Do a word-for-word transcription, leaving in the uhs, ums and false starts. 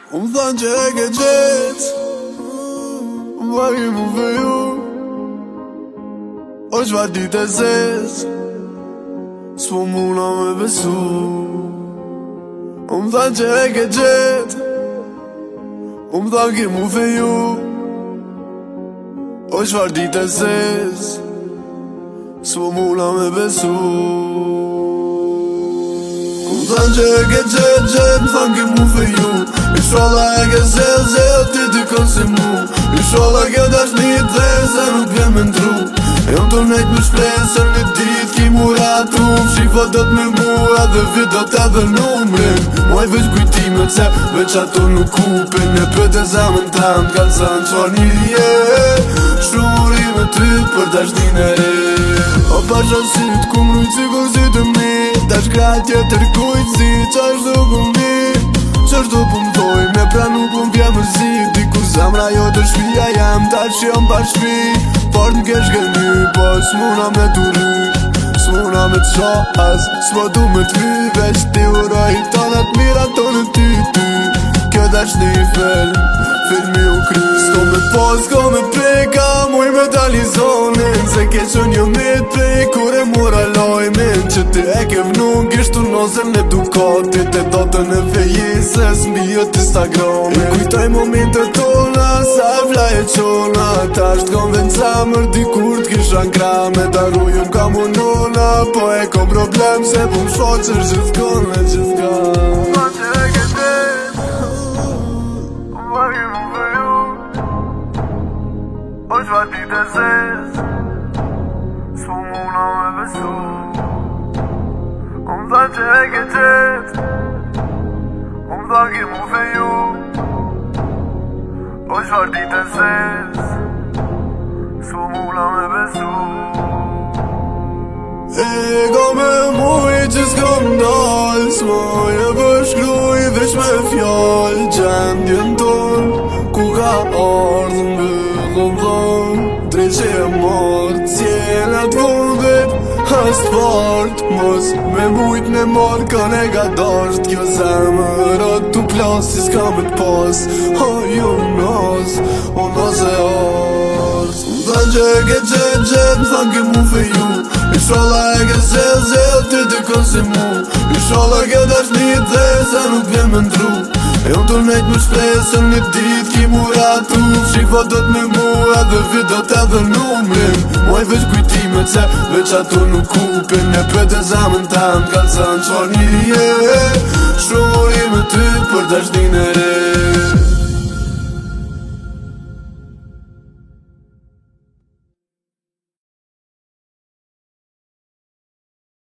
U më thanë që e ke qetë, më bagi mu feju, o qëfar dit e zezë, s'po muna me besu. U më thanë që e ke qetë, u më thanë ki mu feju, o qëfar dit e zezë, s'po muna me besu. U më thanë që e ke qetë, qetë, më thanë ki mu feju, Inshallah e ke zel, zel, ti ty kon si mu Inshallah kjo dashnit dhe se nuk vjen me ndru Jom të nejt më shpresën një dit ki mu ratu Shifo do t'me mua dhe vit do t'edhe numrin Muaj veç kujtimet se veç ato nuk kupin E për të zamën tam t'kalzan qfar një je Shuri me ty për dashnin e re O pashasit ku mrujt si kur si të mi Dash grat tjetër kujt si qash do ku mi Qështë do pëmdoj, me pra nuk pëm pja mërzi Diku zamra jo të shpia jam, ta që jam pa shpi Fort m'kesh gëny, po s'muna me t'u ry S'muna me t'shas, s'mo du me t'vy Veç ti uroj, tonat mira tonë ty ty Kjo dash një film, filmi u kry S'ko me pos, s'ko me peka, muj me talizonin Se ke që një mit pej, kur e mura lojmin Që ti e ke vnu, gishtu nozen e dukatit E dotën e fejisës, mbi jët Instagramin E kujtaj momente tona, sa vla e qona Ta është konvenca mër dikur t'kisha n'krame Ta rujëm ka munona, po e kom problem Se po m'shoqër gjithkon e gjithkon Ma që e ke dit, ma ki mu feju O qfar dit e zez, s'po muna me besu O më tha që e ke qet, o më tha ki mu feju O qfar dit e zez, s'po muna me besu E ka me muj që s'kom dal S'moj e përshkruj veç me fjall Gjendjen ton ku ka ardhë Mbëllon dhon drejt që e mort Cjenat vundet as t'fart Mos me mujt me marrë ka ne ka dasht Kjo zemërat t'u plas si s'ka me t'pas O ju nas, o nas e ars Më thanë që e ke qet qet Më thanë ki mu feju Inshallah e ke zel zel ti ty kon si mu Inshallah ke dashnit dhe se nuk vjen me ndru Jom të nejt më shpresën një dit ki mu ratu Shifo do t'me mua dhe vit do t'edhe numrin Muaj veç kujtimet se veç ato nuk kupin E për të zamën tam kalzan qfar një je Shuri me ty për dashnin